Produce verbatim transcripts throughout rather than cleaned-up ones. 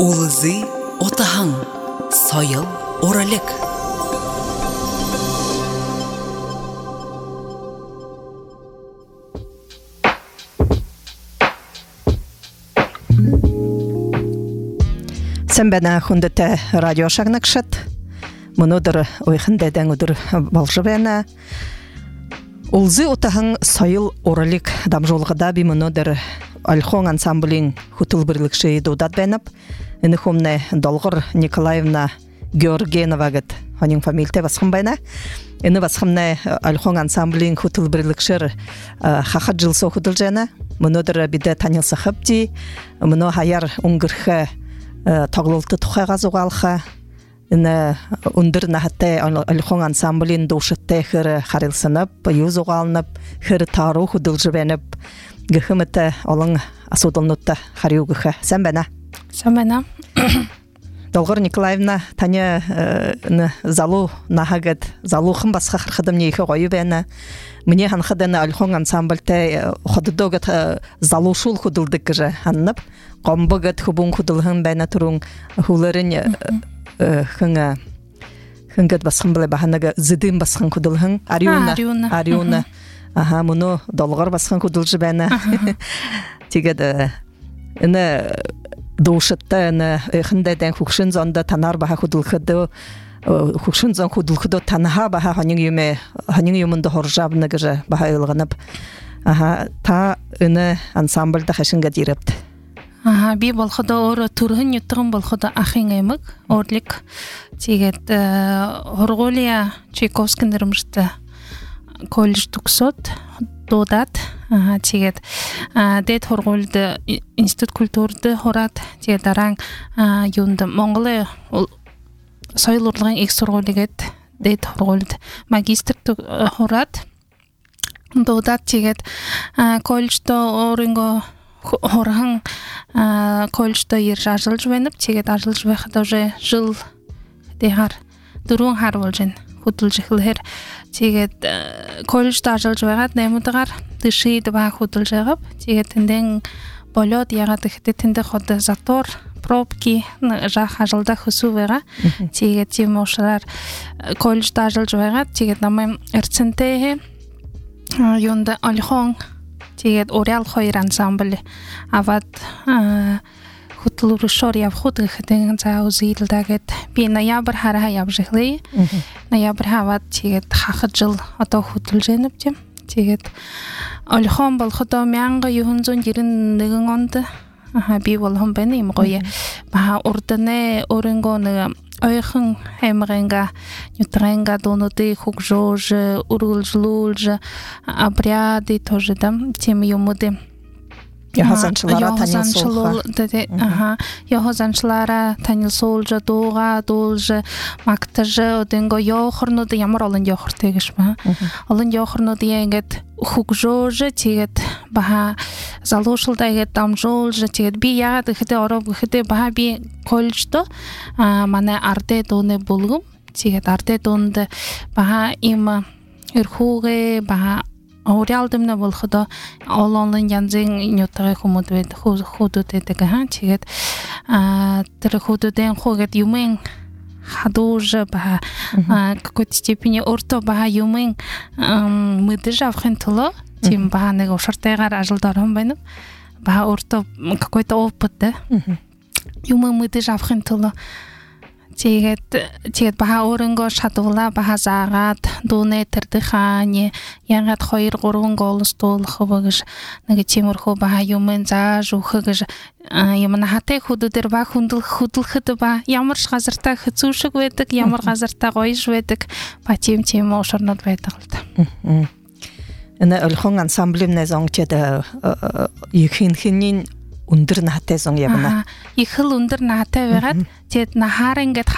Улызы отаһың, сайыл оралек. Сәмбәнә хундыта радио шагнакшат. Монодыр ойхындәдән удыр балжыбәна. Улзы отаһың сайыл оралек дамжолгыда би монодыр Альхон ансамблин хутыл бирликши дудат бәнеп. Ины хомне Долгор Николаевна Георгиенова гет. Аның фамилте басхым бәна. Ины басхымне Альхон ансамблин хутыл бирликшер хахат жылсо хутыл жана. Монодыр биде танылса хыпти. Моно хаяр унгырхы таглылты тухайга зугалха. Ины ундыр нахатте Альхон ансамблин душытте хыр харилсынып, юзугалнып, хыр тару хутыл жбәнеп. Гыхымыты олың асудылнутта хариугыха. Сәмбәна. Сәмбәна. Долгор Николаевна таня залу нахагат залу хым басқа хырхыдым нейхі қойы бәні. Мне ханхыданы Альхон ансамбльте ходыдогат залу шул худылдық кіжі аннып. Қомбығат хубун худылғын бәні тұрың хуларын хыңа хыңгат басқын білі баханага зидым басқын худылғын. Ариуна. Ариуна. Аха, мұны долгор басқын худылжы бәні. Тегеді іні душытта іні үйхіндәден хукшын зонда танар баха худылхыды, хукшын зон худылхыды танаха баха ханың юме, ханың юмынды хоржабыны гыжы баха ұйлғынып. Аха, та іні ансамбльда хашынға дирепті. Аха, би болхыда оры турғын юттығын болхыда ахин әмік, орлик. Тегет Хорголия Чайковскіндірімшті колледж туксот додат. Ага, тегет дет хорголды институт культурды хорат. Тегет араң юнды Монголы сайыл урлығын экс хорголигет дет хорголды магистр хорат. Додат тегет колледжда орынго хорғын колледжда ер ажыл жвеніп. Тегет ажыл жвеқыда уже жыл дегар дұруын хар болжен. Худыл жығылыр. Тегет колледжда ажыл жвеғат нәмудығар дышиды ба худыл жығып. Тегет тінден болет яғады тінде ходы затор, пробки жақ ажылда хүсу веға. Тегет тем ошылар колледжда ажыл жвеғат. Тегет намайм әрцінтеге юнды Альхон тегет Орял хойр ансамблі ават хутылуры шор яв худығы хыдың зау зейділдагет би ноябр хараға яв жығлы. Ноябр хават тегет хақы жыл ата хутыл женіп дем. Тегет Альхон бол хыда мяңғы юхын зон ерін нығын онды. Би болхын бәні им қойы. Баха ордыны орынгоны ойхын әмірінға нютырынға доныды хук жожы, урылжылылжы, обряды тоже дам темі юмыды. Яхазаншылара танил солға. Яхазаншылара танил солжы, доға, должы, мақтыжы, одынға яхырныды, ямар олын яхыр тегіш ба. Олын яхырныды еңгет хук жожы, тегет баха залошылда егет дам жолжы, тегет би яғады хіде орабы хіде баха би колледжді мане арде доны болғым. Тегет арде донды баха им үрхуғы, баха Орялдымна болхыда оланлын янзың нютығы хумуды худу дедігі хан. Тегет тірі худуден хугет юмын хадужы баха какой-то степени орто баха юмын мыды жавхын тұлы. Тем баха неге ошартайғар ажылдарым байнып. Баха орто какой-то опыт да. Юмын мыды жавхын тұлы. Тегет тегет баха орынго шатула баха зағат доне тірді хане яңат хойыр ғорғын голыс толықы бұғыш неге темірху баха юмын за жухығыш еміна хаты худудыр ба хундыл худыл хыды ба ямар шғазырта хыцушық ведік ямар ғазырта ғойш ведік ба тем-тем ошырнат бәйтіғылды. Іні Альхон ансамблімне зоңтеді екін-хіннен ундыр нахатте зоң ебіна. Ихыл ундыр нахатте вегат, тет нахарынгет харат,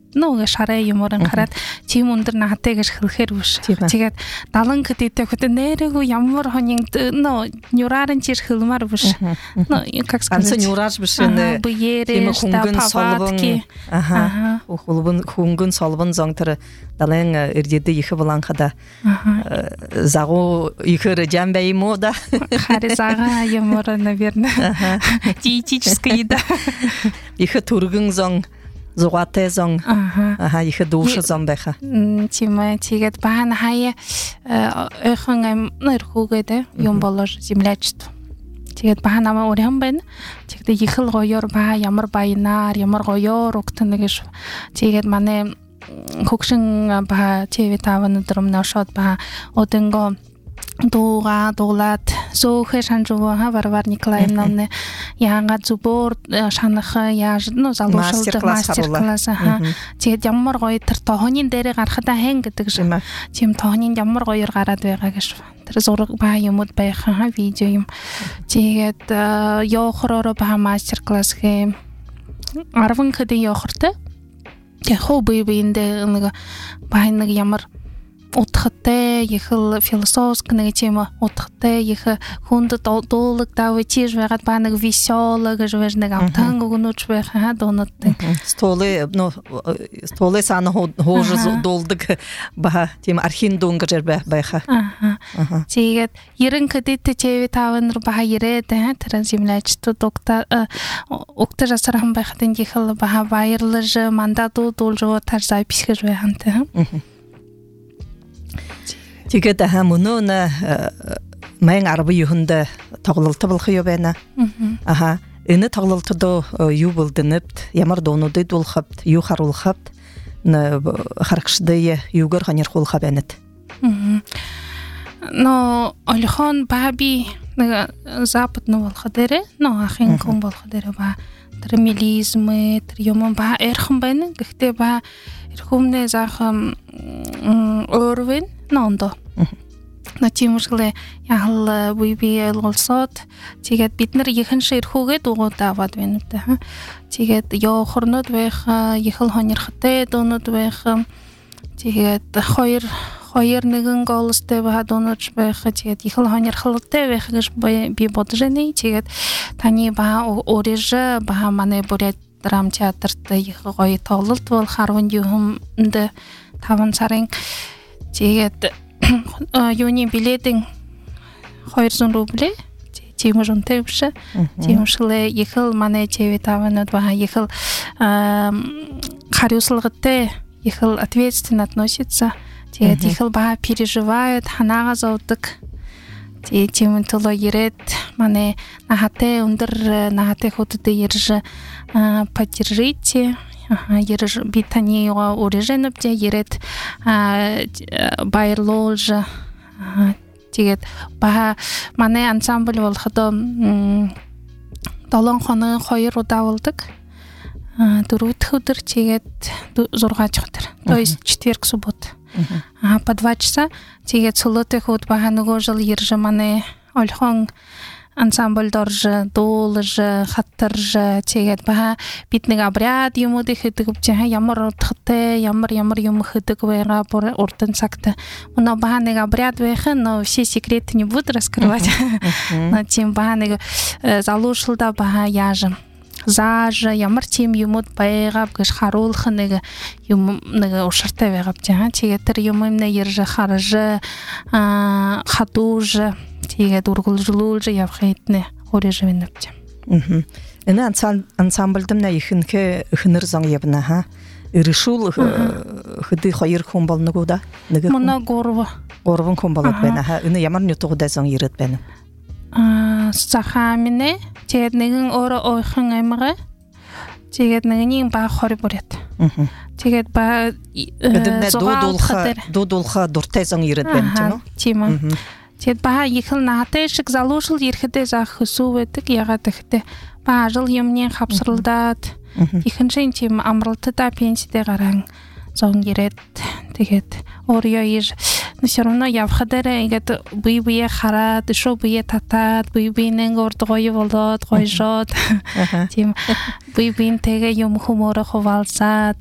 нөө шараа юморон хараад чим өндөр наатай гэж хэлэхэр биш. Тэгээд далан кэтэтэй хөтэ нэрэгөө ямар хонинг нөө нюрарын чир хэлмар биш. Нөө как сказать. Анса нюраж биш нэ. Биере хүнгэн солбон. Аха. Хулбын хүнгэн солбон зонтер далан эрдэдэ их буланхада. Загу ихэр жамбай мода. Хари зага юмор наверное. Диетическая еда. Их түргэн зон зугатай зон. Аха их душ зон байха. Тима тэгээд бахан хаяа ойхон ам нэрхүүгээд юм болоор землячт. Тэгээд бахан намаа өрхөн байна. Тэгээд их л гоёор ба ямар баянаар ямар гоёор өгтөн гэж. Тэгээд манай хөгшин ба ТВ таван өдрөмнө шот ба оденго дууга дуулаад сөөхэ шанжууга Варвар Николаевна яагаад зүбөр шанах яаж нөө залуушуулдаг мастер-класс аа тэгээд ямар гоё тэр тооны дээрээ гарахтаа хэн гэдэг шиг тийм тооны ямар гоёор гараад байгаа гэж тэр зураг ба юмуд байх хаа видео юм тэгээд ёохороо ба мастер-класс гэ арван хэдийн ёохортой яг хобби биндэ нэг ба нэг ямар утгатай их философски нэг юм утгатай их хүнд дуулаг давы чиж байгаад ба нэг весело гэж байж нэг амтан өгнөж байх хаа дуунад столы но столы сана хоож дуулдаг ба тийм архин дунгэр байха аа тэгээд ерэн кэдэт ТВ таван руу ба ирээд тэр землячт доктор доктор асархан байхад их ба баярлаж мандату дуулж тар запись гэж байхантай Тэгээд ха мөнөө на мэн арба юхэнда тоглолт болох юу байна. Аха энэ тоглолтод юу болдонэпт ямар доонуудад болоход юу харуулхад харагшдээ юугар ханерхуулха байнат. Но олхон баби нэг западны болох дээрээ но ахын ком болох дээрээ ба тэр милизм тэр юм ба эрхэн байна. Гэхдээ ба эрхүмнээ заахам өөрвэн нондо. На тиймэрхлээ яхал би олголсоод тэгээд бид нар ихэнх эрхүүгээ дугуйдаа аваад байна үү та. Тэгээд ёохорнод байх ихэл хонирхтай дуунууд байх. Тэгээд хоёр хоёр нэгэн голстэй ба дуунууд байх. Тэгээд ихэл хонирхалтай байх гэж би бодож байна. Тэгээд таны ба өөрөж ба манай бүрээд драм театрт их гоё тоглолт бол харван юмд таван сарын тэгээд юуны билетийн двести рублей тийм жонтэй биш. Тийм шилээ ихэл манай ТВ таванууд ба ихэл хариуцлагатай ихэл ответственно относится. Тэгээд ихэл ба переживает ханаага зовдөг. Тэгээд тийм төлөө ирээд манай нахатай өндөр нахатай хөтөд ирж поддержите Ерж би таны уреженэпте ирээд баярлуулж тэгээд ба манай ансамбль болоход долоон хоног хоёр удаа болдог. Дөрөвдөх өдөр чигээд зургааж өдөр. То есть четверг суббота. А по два часа тэгээд солотых өд ба нөгөө жил ирж манай олхон ансамбль дорж дуулж хаттарж тэгээд ба бид нэг обряд юмуд хийдэг чинь ямар утгатай ямар ямар юм хийдэг байгаа бүр урдан цагт мөн ба нэг обряд байх но все секреты не буду раскрывать но тим ба нэг залуушилда ба яаж зааж ямар тийм юмуд байгааг гэж харуулах нэг юм нэг уширтай байгаа чинь тэгээд тэр юм юм нэрж харж хадууж тэгээд ургуулжуулж явах хэднэ өөрөж байна гэж. Мм. Энэ ансамбльд нэ ихэнхэ ихнэр зон явна ха. Иршүүл хэдий хоёр хүн болно уу да? Нэг мөн гурав. Гурван хүн болоод байна ха. Энэ ямар нютгуудаа зон ирээд байна? Аа, сахаминэ. Тэгээд нэгэн өөрөө ойхон аймага. Тэгээд нэгний баг хор бүрээд. Тэгээд ба дуудуулха дуудуулха дуртай зон ирээд байна тийм үү? Тийм үү. Тэгээд ба ихэл наатай шиг залуушил ирэхдээ заах хөсөө байдаг. Ягаад гэхдээ ба ажил юмны хавсралдаад ихэнхэн тийм амралтаа пенсидээ гаран зон ирээд тэгээд өөрөө ир все равно явхадаараа ингээд бие бие хараад шо бие татаад бие биенээ урд гоё болоод гойшоод тийм бие биентэйгээ юм хүмүүрэ хуваалцаад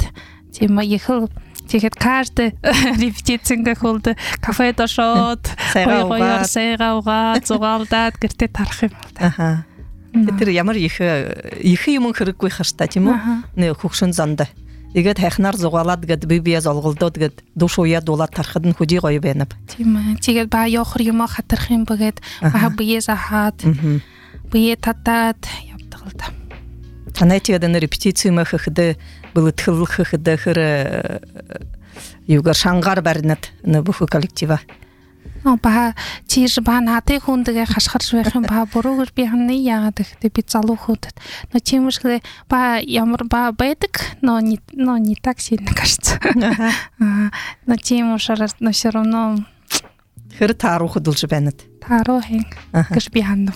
тема ехал тэгээд каждый репетицинг холд кафед шот сайгаа сайгаа зугаалдаад гэртээ тарах юм бол та. Аха. Тэр ямар их их юм хэрэггүй хаштай тийм үү? Нэ хөгшин занда. Тэгээд хайхнаар зугаалаад гэд би бие золголдоод гэд душ уяа дуулаад тарахад нь хөдий гоё байна. Тийм ээ. Тэгээд ба явахар юм хатарх юм бгээд ба бие захаад бие татаад явдаг л та. Танай тэгээд энэ репетици мэхэхдэ бэлтгэлхэхдэ хэр юугаар шангаар барнат нэ бүх коллектива. Ба чиж ба наадыг хүндэгэ хашгирч байх юм ба буруугаар би ханы яагаад гэхдээ би залуу хөөдөд но чимшгэ ба ямар ба байдаг но не но не так сильно кажется. Но чимшараа но всё равно хэр тааруу хөдөлж байна. Тааруу хэн гэж би хандав.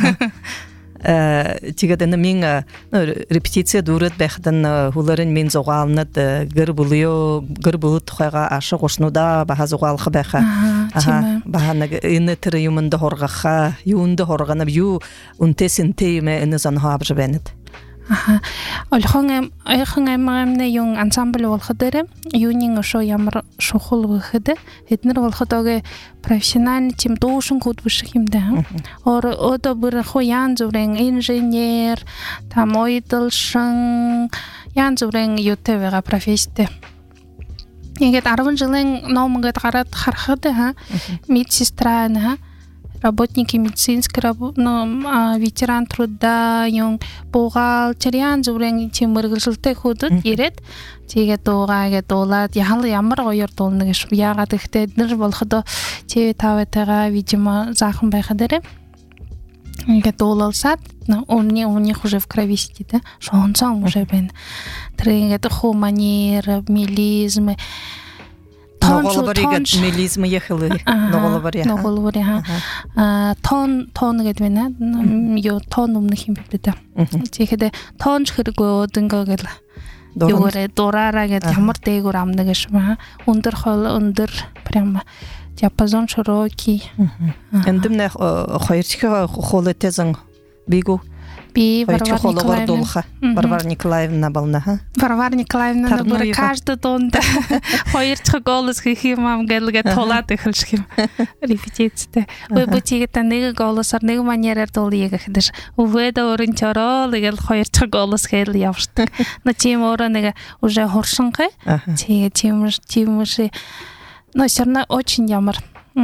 Тэгээд энэ мин репетиция дүүрээд байхад хуларын мин зугаалнад гэр бүлөө гэр бүл тухайга ашиг ушнуда баха зугаалах байха. Аха баха нэг энэ тэр юмд хоргаха юунд хоргана юу үнтэсэнтэй юм энэ сан хаабж байна. Аха олхон ойхон аймагны юм ансамбл болох дээр юунин шо ямар шухал гэхэд эднэр болоход огэ профессиональный тим дуушин код биш юм да. Ор одоо бүр хоян зүрэн инженер там ойдолшин ян зүрэн ютэвэга професстэй. Ингээд арван жилийн ном ингээд гараад харахад ха медсестра на работники медицинской ну ветеран труда юм бухгалтериан зүрэн тийм мэргэжилтэй хөдөд ирээд тэгээд дуугаагээ дуулаад яхал ямар гоёор дуулна гэж яагаад гэхдээ эднэр болоход тий тавтайгаа видимо заахан байхад дээрээ ингээд дуулалсаад өмнө өмнөх уже в крови сидит да шонцон уже байна тэр ингээд хуманер милизм Ноголоварыг мелизм ехалы ноголовар яа. Ноголовар яа. А тон тон гэдэг байна. Юу тон өмнөх юм бэ да. Тэгэхэд тонч хэрэггүй өнгөөгөл юурэ дураараа гэдэг ямар дээгүүр амна гэж ба. Өндөр хол өндөр прямо диапазон широкий. Эндэмнэ хоёрчхоо холотезэн бигу би Варвара Николаевна бална ха. Варвара Николаевна бүр каждый донд хоёрчхоо голос хийх юм ам гэлгээ тулаад эхэлж юм. Репетицтэй. Ой бүтигээ та нэг голосоор нэг манераар дуулъя гэхэд өвөдө өрн чороо тэгэл хоёрчхоо голос хэл явшдаг. Но тийм өөрөө нэг уже хоршинхэ. Тэгээ тийм тийм уже но всё равно очень ямар.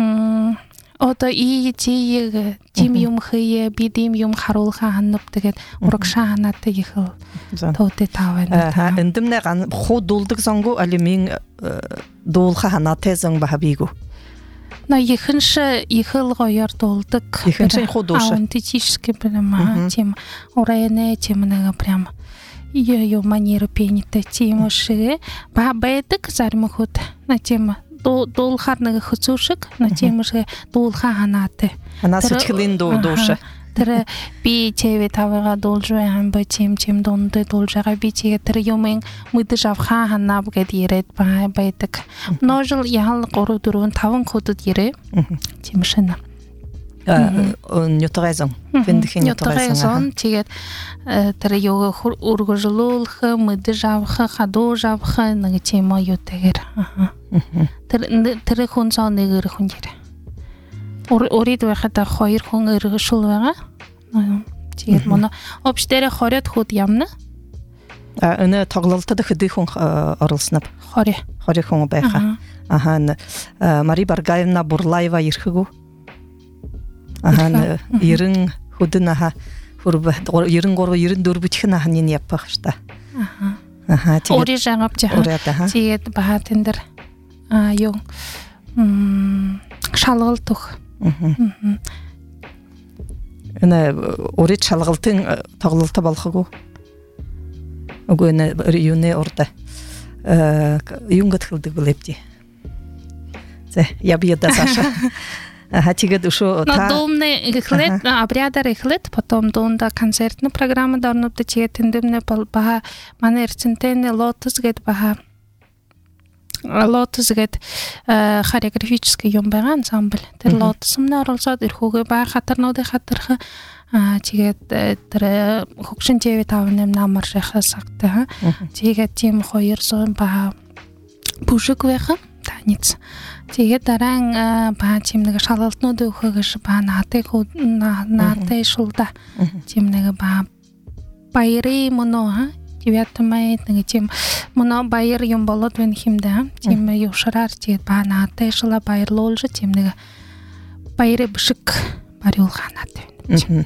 Одоо и тий тим юм хие бидим юм харуулха ханав тэгээд урагшаа ханаатай их тоотой тавана. Эндэмнэ ган хуу дуулдаг сонгу алимин дуулха ханаатай зон бахабигу. Но ихэнш ихэл гоёор дуулдаг. Ихэнш хуу дууша. Аутентически прямо тим урайне тим нэг прямо ее манера пенита тим шиг ба байдаг зарим хүүд на тим дуулахар нэг хөцөөшг на тиймэрхүү дуулахаа ханаатай. Анаас чихлэн дуу дууша. Тэр би чэвэ тавга дуулж байгаа ба чим чим дундад дуулж байгаа би чигээ тэр юмын мэдэж авхаа ханаа гэд яриад байдаг. Ножил ял гурав дөрөв таван хөдөд ярэ. Чимшэн. Ньютрэзон. Фэндэхин ньютрэзон тэгээд тэр юу өргөжлүүлэх мэдэж авах хадууж авах нэг чим аюутайгэр. Тэр тэр хүн цаа нэгэр хүн жирэ. Орид байхад хоёр хүн өргөшүүл байгаа. Тэгээд манай обштэрэ хорёд хүүд ямна. А энэ тоглолтод хэдий хүн оролцсон бэ? Хорё. Хорё хүн байха. Аха Мари Баргаевна Бурлаева ирхэгүү. Аха ерэн хөдөн аха хурб ерэн гурав ерэн дөрв битгэн ахнын yapах шта. Аха. Аха тэгээд Ори жагап жаа. Тэгээд баха тендер а юу м шалгалт өг. Энэ ори шалгалтын тоглолт болохгүй. Үгүй энэ юуны орда. Э юунгат хэлдэг билэпти. Зэ я бияда Саша. Ага, тэгээд ушо та домны эхлэт обрядар эхлэт потом донда концертны программа дорнууд тэгээд тэндэмнэ баха манай эрчэнтэйн лотос гэд баха лотос гэд хореографический юм байгаа ансамбль. Тэр лотосмны оролцоод ирхүүгээ баа хатарнуудын хатарх тэгээд тэр хөгшин ТВ тавны намар шахасагта тэгээд тийм хоёр зуун ба бүшиг байхаа таниц тэгээд дараа ба тийм нэг шалгалтнууд өгөхөж ба наатыг наатай шулда тийм нэг ба баярын мөнөө девятое мая нэг тийм мөнөө баяр юм болоод байна хэмдэ тийм юушараар тэгээд ба наатай шула баярлуулж тийм нэг баярын бүшиг бариулгаанаад байна.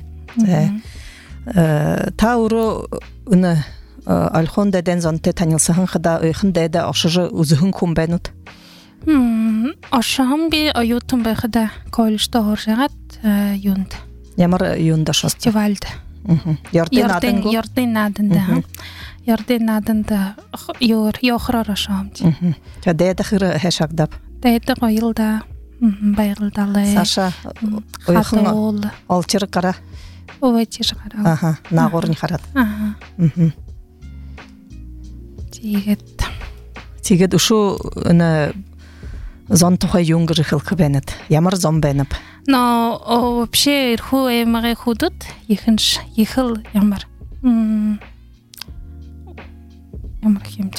Та өөрөө энэ алхон дэдэн зонте танилцсан хада ойхон дэдэ ошжо үзхэн хүн байна уу? Хм ошхам би оюутан байхада коллежд оршаад юунд ямар юунд шат фестивальд Ярдын надан Ярдын надан Ярдын наданд ёр ёхроор ошомж. Та дэдэ хэр хэшагдап. Дэдэ гоёлда баярлалаа. Саша ойхон олчир гара. Овечир гара. Аха, наагуурны хараад. Аха. Мм. Тэгээд тэгээд өшөө энэ зон тухай юнгэр хэлэх бэнэт. Ямар зон бэнэп? Но вообще ирху эмэгэ худут ихэнш ихэл ямар. Мм. Ямар хэмжээ.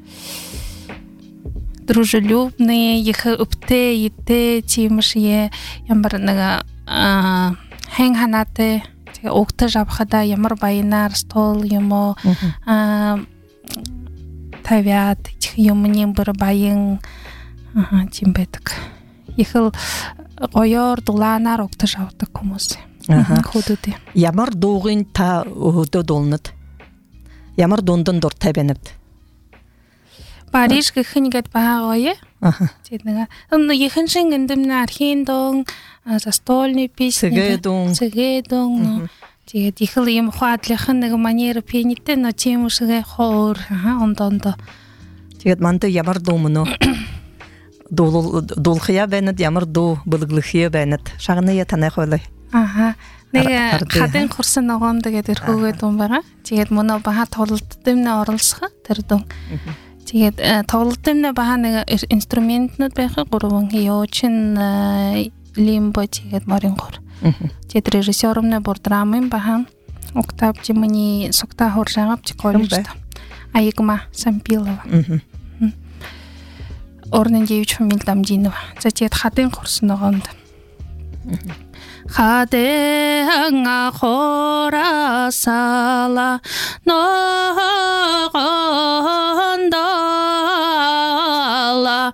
Дружелюбные, их упте, ите, тимшие, ямар нэг хэн ханаатай угтаж авахада ямар баянаар стол юм уу тавиад юмны бүр баян тийм байдаг. Их л гоёор дулаанаар угтаж авдаг хүмүүс. Хөдөөд. Ямар дуугийн та хөдөөд олнод? Ямар дундын дуртай бэнэвд? Париж гэхнийгэд байгааye. Аха. Тэгээд нэг энэ ихэнх шин эндэмнэ архийн дон застольны пис сэгэдун сэгэдун тэгээд их л юм хаадлахын нэг манер пенитэ но тийм үсгээ хоор ондондо. Тэгээд манд ямар дуу мөн дуу дуулхия бэнэд ямар дуу бүлэглэхия бэнэд шагныя танах байлаа. Аха. Нэг хадын хурсан ногоом тэгээд өрхөөгөө дун байгаа. Тэгээд мөнөө баха тоглолтдомны оролцох тэр дун. Тэгээд тоглолтын баха нэг инструментнууд байхаа гурван ёочин лимбо тэгээд морин гор. Тэгээд режиссерымны бүр драмын баха октав жимни сокта хоршагап коллежд. Аягма Сампилова. Орнын девич фамиль Дамжинова. За тэгээд хадын хурсан ногоонд. Хадэнга хорасала ногондала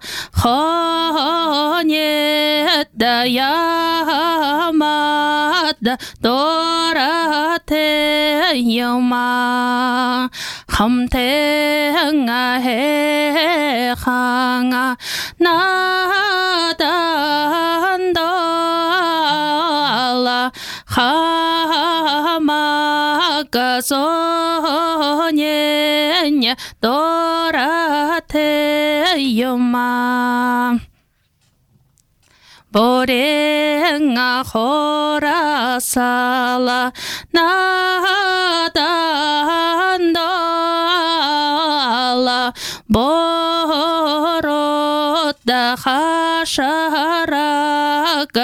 хонеда ямада дорате яма хамтэнга хэханга наданда хамагазоня дорате юма боренга хорасала надандала борода хашарага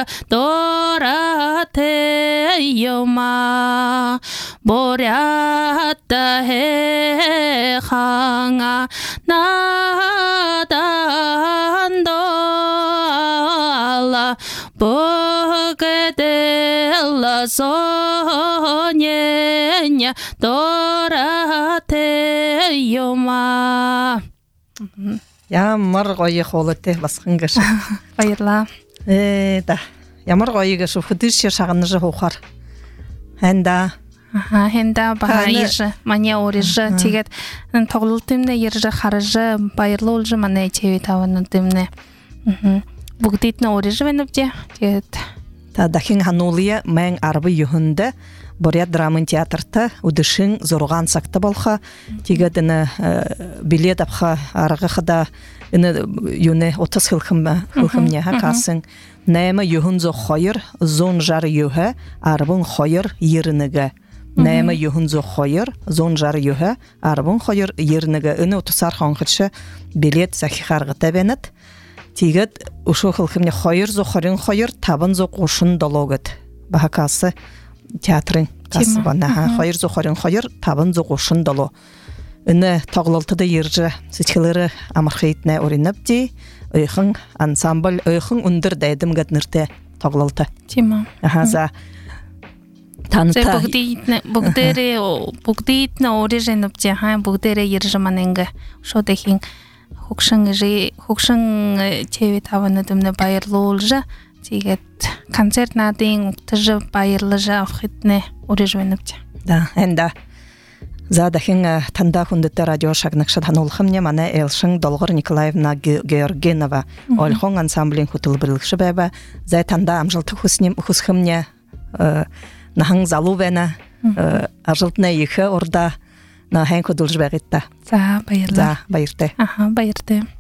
дорате юма борята хеханга надандала богедела зоненя дорате юма. Ямар гоё хоолойтой басхан гэж. Баярлаа. Э да. Ямар гоё гэж хөдөлж шагнаж хуухаар. Ханда. Аха, ханда бааш маня ориж тэгээд тоглолтымны ярьж харж баярлуулж манай ТВ тавнууд юмнэ. Аха. Бүгдийг нь ориж байна вэ? Тэгээд та дахин ханулия мен арбы юхэнде Боряд драмын театрта үдішін зорған сақты болха. Тэгээд іні билет апха арғықыда іні юне отыз хылхымне хақасын. Нәймі юхын зо қойыр, зон жары юхы, арбын қойыр ерінігі. Нәймі юхын зо қойыр, зон жары юхы, арбын қойыр ерінігі. Іні отысар қонқытшы билет сахихарғыта бәнет. Тэгээд ұшы хылхымне қойыр зо қорын қойыр, табын зо қошын дологыд. Бақасы театрын тасыбана хайыр зохорын хайыр табын зогошын доло. Үні тоғылылтыды ержі сычылары амархейтіне оринып де, ойхың ансамбль, ойхың үндір дәйдім ғаднырты тоғылылты. Тима. Ахаза таныта. Бүгдері бүгдейтіні ори женіп де, бүгдері ержі маненгі шодахин хукшың теве таваны дымны байырлы олжы, тегет концерт надың ұқтыжы байырлы жа афхитіне ори женіп де. Да, әнда. Задахин танда хундыты радио шагнакшат ханолхымне мана Элшин Долгор Николаевна Георгенова олхон ансамблин хутыл бирилгши бәбә. Зай танда амжылты хусним хусхымне нахың залу бәна ажылтна ехе орда на хэн худылж бәгитта. За байырла. За байырты. Аха, байырты.